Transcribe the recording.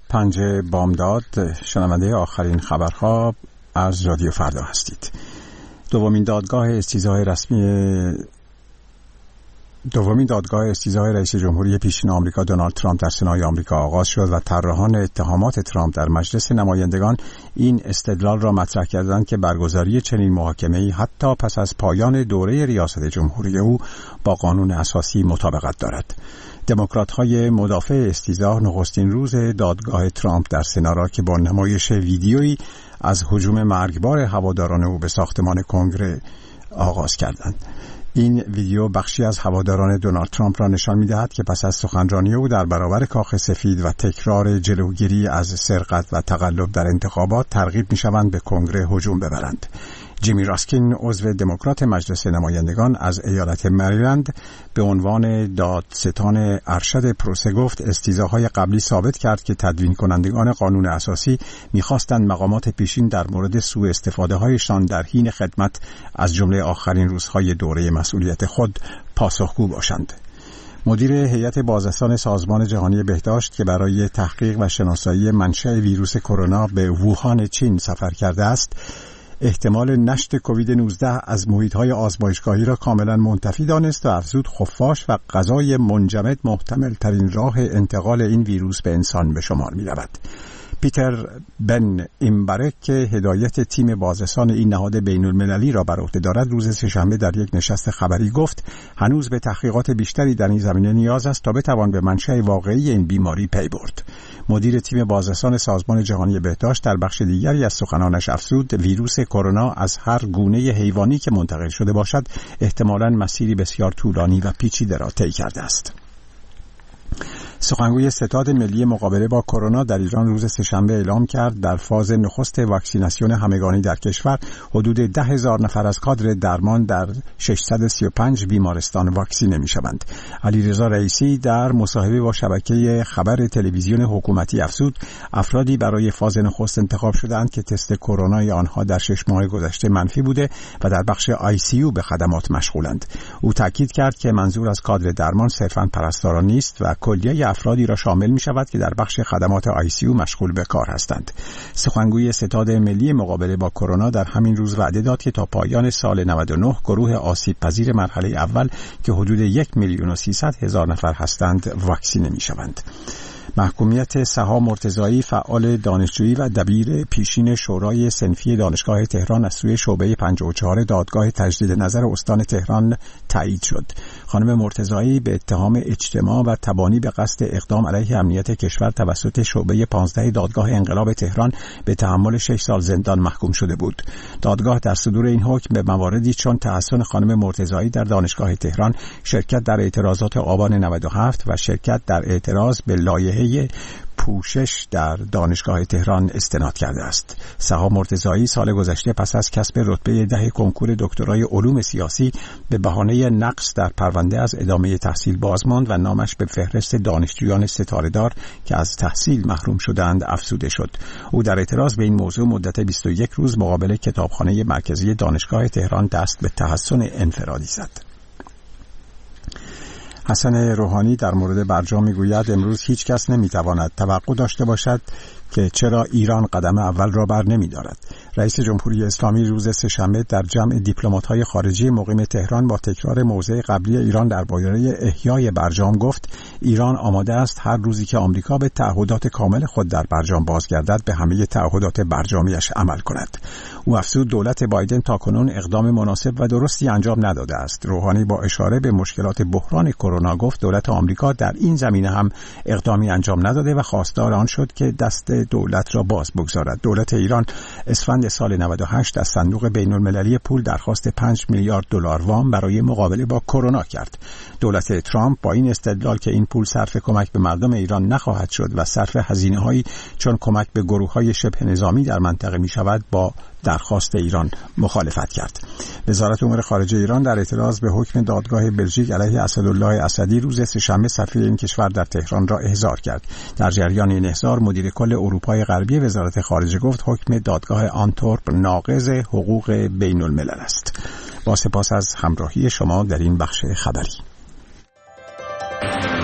5 بامداد شنونده آخرین خبرها از رادیو فردا هستید. دومین دادگاه استیضاح رئیس جمهوری پیشین آمریکا دونالد ترامپ در سنای آمریکا آغاز شد و طراحان اتهامات ترامپ در مجلس نمایندگان این استدلال را مطرح کردند که برگزاری چنین محاکمه‌ای حتی پس از پایان دوره ریاست جمهوری او با قانون اساسی مطابقت دارد. دموکرات‌های مدافع استیضاح نخستین روز دادگاه ترامپ در سنا را که با نمایش ویدیویی از هجوم مرگبار هواداران او به ساختمان کنگره آغاز کردند. این ویدیو بخشی از هواداران دونالد ترامپ را نشان می‌دهد که پس از سخنرانی او در برابر کاخ سفید و تکرار جلوگیری از سرقت و تقلب در انتخابات ترغیب می‌شوند به کنگره هجوم ببرند. جیمی راسکین عضو دموکرات مجلس نمایندگان از ایالت مریلند به عنوان دادستان ارشد پروسه گفت استیضاح‌های قبلی ثابت کرد که تدوین کنندگان قانون اساسی می‌خواستند مقامات پیشین در مورد سوء استفاده‌هایشان در حین خدمت از جمله آخرین روزهای دوره مسئولیت خود پاسخگو باشند. مدیر هیئت بازرسان سازمان جهانی بهداشت که برای تحقیق و شناسایی منشأ ویروس کرونا به ووهان چین سفر کرده است، احتمال نشت کووید 19 از محیط‌های آزمایشگاهی را کاملا منتفی دانست و افزود خفاش و غذای منجمد محتمل ترین راه انتقال این ویروس به انسان به شمار می‌رود. پیتر بن ایمبرک که هدایت تیم بازرسان این نهاد بین‌المللی را بر عهده دارد روز سه‌شنبه در یک نشست خبری گفت هنوز به تحقیقات بیشتری در این زمینه نیاز است تا بتوان به منشأ واقعی این بیماری پی برد. مدیر تیم بازرسان سازمان جهانی بهداشت در بخش دیگری از سخنانش افزود ویروس کرونا از هر گونه حیوانی که منتقل شده باشد احتمالاً مسیری بسیار طولانی و پیچیده را طی کرده است. سخنگوی ستاد ملی مقابله با کرونا در ایران روز سه‌شنبه اعلام کرد در فاز نخست واکسیناسیون همگانی در کشور حدود 10,000 نفر از کادر درمان در 635 بیمارستان واکسینه می‌شوند. علیرضا رئیسی در مصاحبه با شبکه خبر تلویزیون حکومتی افزود افرادی برای فاز نخست انتخاب شدند که تست کرونای آنها در 6 ماه گذشته منفی بوده و در بخش ICU به خدمات مشغولند. او تاکید کرد که منظور از کادر درمان صرفاً پرستاران نیست و کلیه افرادی را شامل می شود که در بخش خدمات ICU مشغول به کار هستند. سخنگوی ستاد ملی مقابله با کرونا در همین روز وعده داد که تا پایان سال 99 گروه آسیب پذیر مرحله اول که حدود 1,300,000 نفر هستند واکسینه می شوند. محکومیت سها مرتضایی فعال دانشجویی و دبیر پیشین شورای صنفی دانشگاه تهران از سوی شعبه 54 دادگاه تجدید نظر استان تهران تایید شد. خانم مرتضایی به اتهام اجتماع و تبانی به قصد اقدام علیه امنیت کشور توسط شعبه 15 دادگاه انقلاب تهران به تحمل 6 سال زندان محکوم شده بود. دادگاه در صدور این حکم به مواردی چون تحسن خانم مرتضایی در دانشگاه تهران، شرکت در اعتراضات آبان 97 و شرکت در اعتراض به لایحه پوشش در دانشگاه تهران استناد کرده است. سها مرتضایی سال گذشته پس از کسب رتبه 10 کنکور دکترای علوم سیاسی به بهانه نقص در پرونده از ادامه تحصیل بازماند و نامش به فهرست دانشجویان ستاره‌دار که از تحصیل محروم شدند افزوده شد. او در اعتراض به این موضوع مدت 21 روز مقابل کتابخانه مرکزی دانشگاه تهران دست به تحصن انفرادی زد. حسن روحانی در مورد برجام میگوید امروز هیچ کس نمیتواند توقع داشته باشد که چرا ایران قدم اول را بر نمی‌دارد. رئیس جمهوری اسلامی روز سه‌شنبه در جمع دیپلمات‌های خارجی مقیم تهران با تکرار موضع قبلی ایران درباره احیای برجام گفت ایران آماده است هر روزی که آمریکا به تعهدات کامل خود در برجام بازگردد به همه تعهدات برجامیش عمل کند. او افزود دولت بایدن تاکنون اقدام مناسب و درستی انجام نداده است. روحانی با اشاره به مشکلات بحران کرونا گفت دولت آمریکا در این زمینه هم اقدامی انجام نداده و خواستار آن شد که دست دولت را باز بگذارد. دولت ایران اسفند سال 98 از صندوق بین‌المللی پول درخواست 5 میلیارد دلار وام برای مقابله با کرونا کرد. دولت ترامپ با این استدلال که این پول صرف کمک به مردم ایران نخواهد شد و صرف هزینه‌هایی چون کمک به گروه‌های شبه نظامی در منطقه می‌شود با درخواست ایران مخالفت کرد. وزارت امور خارجه ایران در اعتراض به حکم دادگاه بلژیک علیه اسدالله اسدی روز سه‌شنبه سفیر این کشور در تهران را احضار کرد. در جریان این احضار مدیر کل اروپای غربی وزارت خارجه گفت حکم دادگاه آنتورپ ناقض حقوق بین الملل است. با سپاس از همراهی شما در این بخش خبری.